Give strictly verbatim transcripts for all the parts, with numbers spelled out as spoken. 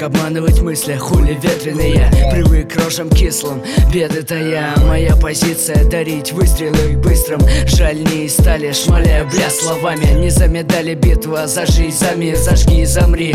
Привык обманывать мысли, хули ветреные. Привык к рожам кислым, беды-то я. Моя позиция — дарить выстрелы быстрым. Жаль, не стали, шмаляя бля словами. Не замедали битва за жизнь, за мир, зажги и замри.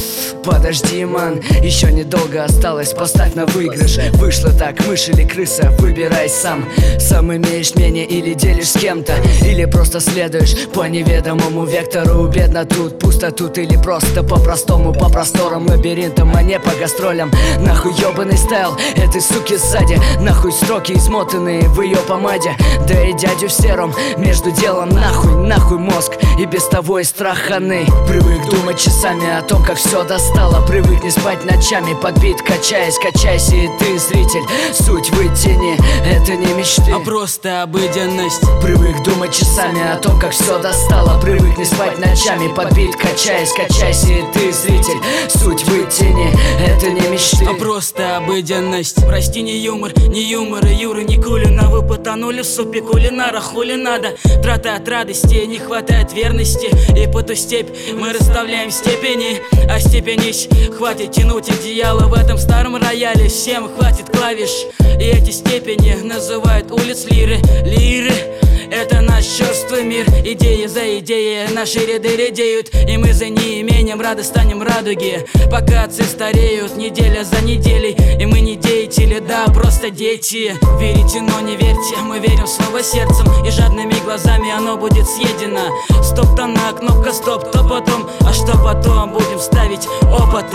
Подожди, ман, еще недолго осталось, поставь на выигрыш. Вышло так, мышь или крыса, выбирай сам. Сам имеешь мнение или делишь с кем-то, или просто следуешь по неведомому вектору. Бедно тут, пусто тут, или просто по-простому, по просторам, лабиринтам, а не по гастролям. Нахуй ебаный стайл этой суки сзади, нахуй строки измотанные в ее помаде. Да и дядю в сером между делом, нахуй, нахуй мозг и без того и страханы. Привык думать часами о том, как все достало. Привык не спать ночами, подбит, качаясь, качайся и ты, зритель. Суть в тени, это не мечты, а просто обыденность. Привык думать часами о том, как все достало. Привык не спать ночами, подбит, качаясь, качайся и ты, зритель. Суть в тени, это не мечты, а просто обыденность. Прости, не юмор, не юмор, и Юра Никулина. Вы потонули в супе кулинара, хули надо. Траты от радости, не хватает верности. И по ту степь мы расставляем степени, а степени хватит тянуть одеяло в этом старом рояле. Всем хватит клавиш, и эти степени называют улиц лиры. Лиры — это наш черствый мир. Идеи за идеей наши ряды редеют, и мы за неимением рады станем радуги. Пока отцы стареют неделя за неделей, и мы не деятели, да, просто дети. Верите, но не верьте, мы верим в слово сердцем, и жадными глазами оно будет съедено. Стоп-тона, кнопка стоп, то потом, а что потом? Будем ставить опыты.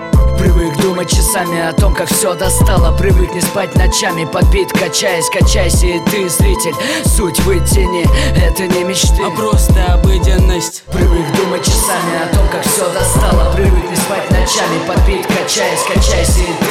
Привык думать часами о том, как все достало. Привык не спать ночами, подбит, качаясь, качайся и ты, зритель. Суть в тени, это не мечты, а просто обыденность. Привык думать часами о том, как все достало. Привык не спать ночами, подбит, качаясь, качайся и ты,